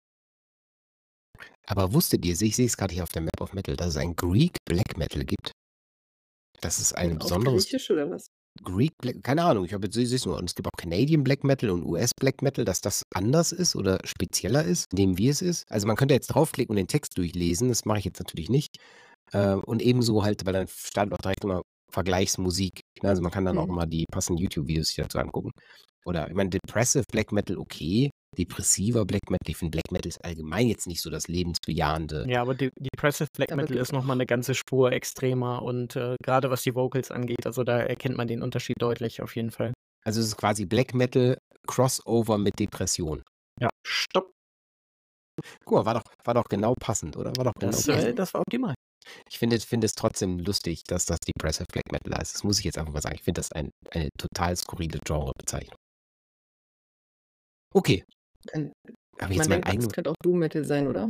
[SPEAKER 3] Aber wusstet ihr, ich sehe es gerade hier auf der Map of Metal, dass es ein Greek Black Metal gibt? Das ist ein
[SPEAKER 2] Auf
[SPEAKER 3] besonderes
[SPEAKER 2] Griechisch oder was?
[SPEAKER 3] Greek Black, keine Ahnung, ich habe jetzt, ich sehe es nur. Und es gibt auch Canadian Black Metal und U S Black Metal, dass das anders ist oder spezieller ist, dem wie es ist. Also man könnte jetzt draufklicken und den Text durchlesen, das mache ich jetzt natürlich nicht. Äh, und ebenso halt, weil dann startet auch direkt immer Vergleichsmusik. Ne? Also man kann dann auch
[SPEAKER 2] Mhm.
[SPEAKER 3] mal die passenden YouTube-Videos sich dazu angucken. Oder, ich meine, Depressive Black Metal, okay. depressiver Black Metal. Ich finde, Black Metal ist allgemein jetzt nicht so das lebensbejahende.
[SPEAKER 4] Ja, aber die Depressive Black
[SPEAKER 2] Aber
[SPEAKER 4] Metal
[SPEAKER 2] geht
[SPEAKER 4] ist nochmal eine ganze Spur extremer und äh, gerade was die Vocals angeht, also da erkennt man den Unterschied deutlich auf jeden Fall.
[SPEAKER 3] Also es ist quasi Black Metal Crossover mit Depression.
[SPEAKER 4] Ja, stopp.
[SPEAKER 3] Guck mal, war doch, war doch genau passend, oder? War doch genau
[SPEAKER 4] Das,
[SPEAKER 3] passend.
[SPEAKER 4] äh, das war optimal.
[SPEAKER 3] Ich finde, finde es trotzdem lustig, dass das Depressive Black Metal heißt. Das muss ich jetzt einfach mal sagen. Ich finde das ein, eine total skurrile Genrebezeichnung. Okay.
[SPEAKER 2] Dann,
[SPEAKER 3] Habe ich jetzt
[SPEAKER 2] man
[SPEAKER 3] meinen
[SPEAKER 2] denkt, das
[SPEAKER 3] eigenen.
[SPEAKER 2] könnte auch Doom Metal sein, oder?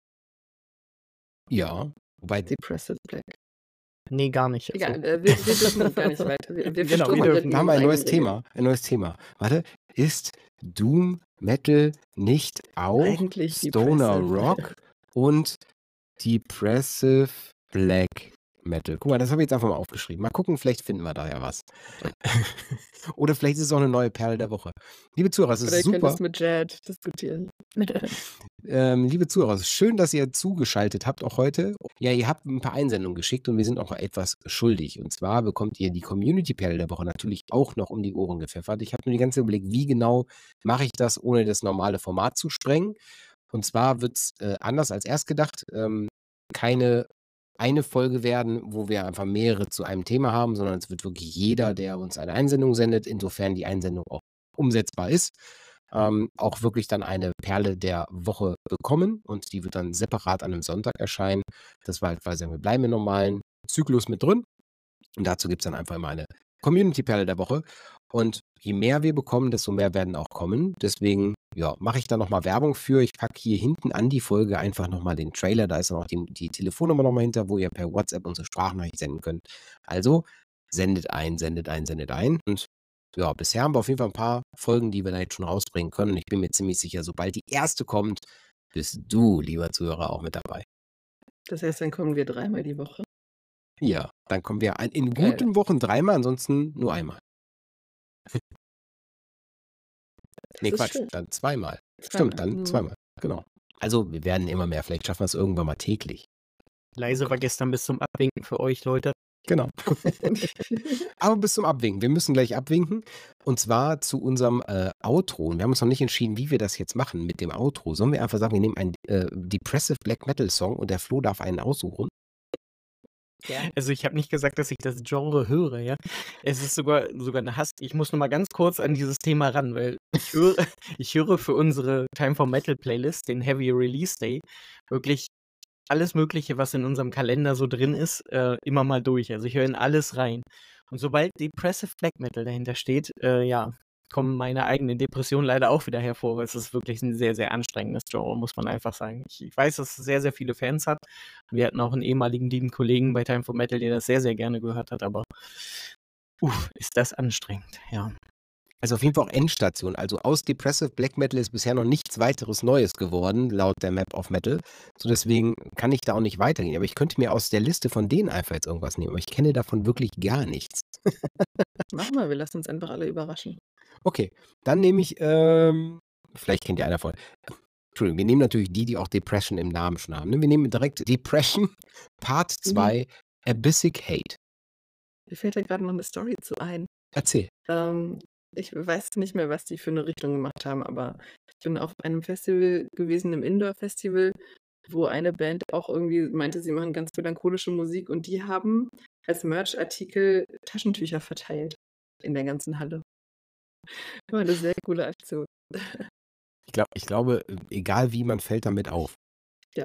[SPEAKER 3] Ja. Wobei.
[SPEAKER 2] Depressive Black.
[SPEAKER 4] Nee, gar nicht. Also,
[SPEAKER 2] Egal, äh, wir, wir dürfen gar nicht weiter. Wir, wir
[SPEAKER 4] Genau, wir
[SPEAKER 2] verstromern
[SPEAKER 4] dürfen.
[SPEAKER 2] in
[SPEAKER 3] Da haben wir ein
[SPEAKER 2] unsere
[SPEAKER 3] neues
[SPEAKER 2] eigenen Regeln.
[SPEAKER 3] Thema. Ein neues Thema. Warte. Ist Doom Metal nicht auch
[SPEAKER 2] Eigentlich
[SPEAKER 3] Stoner
[SPEAKER 2] Depressive.
[SPEAKER 3] Rock und Depressive Black Metal? Guck mal, das habe ich jetzt einfach mal aufgeschrieben. Mal gucken, vielleicht finden wir da ja was. Oder vielleicht ist es auch eine neue Perle der Woche. Liebe Zuhörer, es
[SPEAKER 2] Oder
[SPEAKER 3] ist
[SPEAKER 2] ihr könnt
[SPEAKER 3] super.
[SPEAKER 2] es mit Jad diskutieren.
[SPEAKER 3] Ähm, liebe Zuhörer, es ist schön, dass ihr zugeschaltet habt auch heute. Ja, ihr habt ein paar Einsendungen geschickt und wir sind auch etwas schuldig. Und zwar bekommt ihr die Community-Perle der Woche natürlich auch noch um die Ohren gepfeffert. Ich habe nur die ganze Zeit überlegt, wie genau mache ich das, ohne das normale Format zu sprengen. Und zwar wird es äh, anders als erst gedacht. Ähm, keine eine Folge werden, wo wir einfach mehrere zu einem Thema haben, sondern es wird wirklich jeder, der uns eine Einsendung sendet, insofern die Einsendung auch umsetzbar ist, ähm, auch wirklich dann eine Perle der Woche bekommen und die wird dann separat an einem Sonntag erscheinen. Das war halt, weil wir bleiben im normalen Zyklus mit drin und dazu gibt es dann einfach immer eine Community-Perle der Woche und je mehr wir bekommen, desto mehr werden auch kommen. Deswegen, ja, mache ich da nochmal Werbung für. Ich packe hier hinten an die Folge einfach nochmal den Trailer. Da ist dann auch die, die Telefonnummer nochmal hinter, wo ihr per WhatsApp unsere Sprachnachricht senden könnt. Also, sendet ein, sendet ein, sendet ein. Und ja, bisher haben wir auf jeden Fall ein paar Folgen, die wir da jetzt schon rausbringen können. Und ich bin mir ziemlich sicher, sobald die erste kommt, bist du, lieber Zuhörer, auch mit dabei.
[SPEAKER 2] Das heißt, dann kommen wir dreimal die Woche.
[SPEAKER 3] Ja, dann kommen wir ein, in
[SPEAKER 2] Geil.
[SPEAKER 3] guten Wochen dreimal, ansonsten nur einmal.
[SPEAKER 2] Das
[SPEAKER 3] Nee,
[SPEAKER 2] ist
[SPEAKER 3] Quatsch,
[SPEAKER 2] schön.
[SPEAKER 3] dann zweimal.
[SPEAKER 2] Zweimal.
[SPEAKER 3] Stimmt, dann
[SPEAKER 2] Mhm.
[SPEAKER 3] zweimal. Genau. Also, wir werden immer mehr. Vielleicht schaffen wir es irgendwann mal täglich.
[SPEAKER 4] Leise war gestern bis zum Abwinken für euch, Leute.
[SPEAKER 3] Genau. Aber bis zum Abwinken. Wir müssen gleich abwinken. Und zwar zu unserem äh, Outro. Und wir haben uns noch nicht entschieden, wie wir das jetzt machen mit dem Outro. Sollen wir einfach sagen, wir nehmen einen äh, Depressive Black Metal Song und der Flo darf einen aussuchen?
[SPEAKER 4] Also ich habe nicht gesagt, dass ich das Genre höre, ja. Es ist sogar sogar eine Hass. Ich muss noch mal ganz kurz an dieses Thema ran, weil ich höre, ich höre für unsere Time for Metal Playlist, den Heavy Release Day, wirklich alles Mögliche, was in unserem Kalender so drin ist, äh, immer mal durch. Also ich höre in alles rein. Und sobald Depressive Black Metal dahinter steht, äh, ja, kommen meine eigenen Depressionen leider auch wieder hervor, weil es ist wirklich ein sehr, sehr anstrengendes Genre, muss man einfach sagen. Ich, ich weiß, dass es sehr, sehr viele Fans hat. Wir hatten auch einen ehemaligen lieben Kollegen bei Time for Metal, der das sehr, sehr gerne gehört hat, aber uff, ist das anstrengend, ja.
[SPEAKER 3] Also auf jeden Fall auch Endstation. Also aus Depressive Black Metal ist bisher noch nichts weiteres Neues geworden, laut der Map of Metal. So deswegen kann ich da auch nicht weitergehen. Aber ich könnte mir aus der Liste von denen einfach jetzt irgendwas nehmen. Aber ich kenne davon wirklich gar nichts.
[SPEAKER 2] Machen wir, wir lassen uns einfach alle überraschen.
[SPEAKER 3] Okay, dann nehme ich, ähm, vielleicht kennt ihr einer von. Entschuldigung, wir nehmen natürlich die, die auch Depression im Namen schon haben. Ne? Wir nehmen direkt Depression Part zwei, Abyssic Hate.
[SPEAKER 2] Mir fällt da gerade noch eine Story zu ein.
[SPEAKER 3] Erzähl.
[SPEAKER 2] Ähm, ich weiß nicht mehr, was die für eine Richtung gemacht haben, aber ich bin auf einem Festival gewesen, einem Indoor-Festival, wo eine Band auch irgendwie meinte, sie machen ganz melancholische Musik und die haben als Merch-Artikel Taschentücher verteilt in der ganzen Halle. War eine sehr coole Aktion.
[SPEAKER 3] Ich, glaub, ich glaube, egal wie, man fällt damit auf.
[SPEAKER 2] Ja.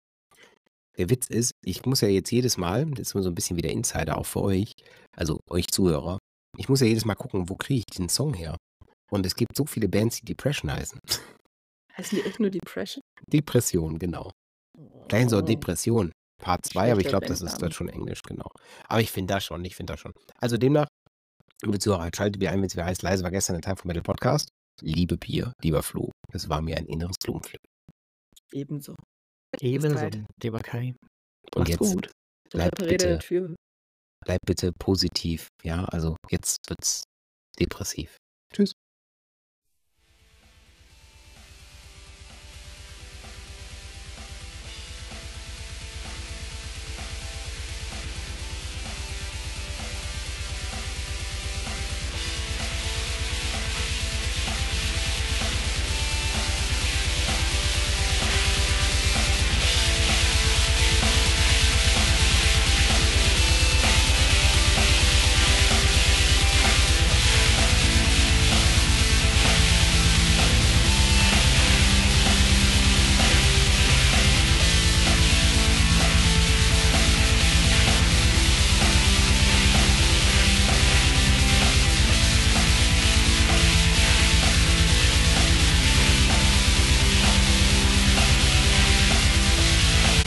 [SPEAKER 3] Der Witz ist, ich muss ja jetzt jedes Mal, das ist so ein bisschen wie der Insider auch für euch, also euch Zuhörer, ich muss ja jedes Mal gucken, wo kriege ich den Song her? Und es gibt so viele Bands, die Depression heißen.
[SPEAKER 2] Heißen die echt nur Depression?
[SPEAKER 3] Depression, genau. Klein so Depression, Part zwei, aber ich glaube, das ist
[SPEAKER 2] Bandname.
[SPEAKER 3] dann schon Englisch, genau. Aber ich finde das schon, ich finde das schon. Also demnach, liebe Zuhörer, schaltet wieder ein, wenn es wieder heißt, leise war gestern der Time for Metal Podcast. Liebe Bier, lieber Flo, es war mir ein inneres Blumenpflücken.
[SPEAKER 2] Ebenso.
[SPEAKER 4] Ebenso,
[SPEAKER 2] Zeit.
[SPEAKER 4] lieber Kai.
[SPEAKER 3] Und
[SPEAKER 4] Macht's
[SPEAKER 3] jetzt
[SPEAKER 4] gut.
[SPEAKER 3] bleibt
[SPEAKER 2] Repariere der
[SPEAKER 3] bitte,
[SPEAKER 2] Tür.
[SPEAKER 3] bleibt bitte positiv. Ja, also jetzt wird's depressiv. Tschüss.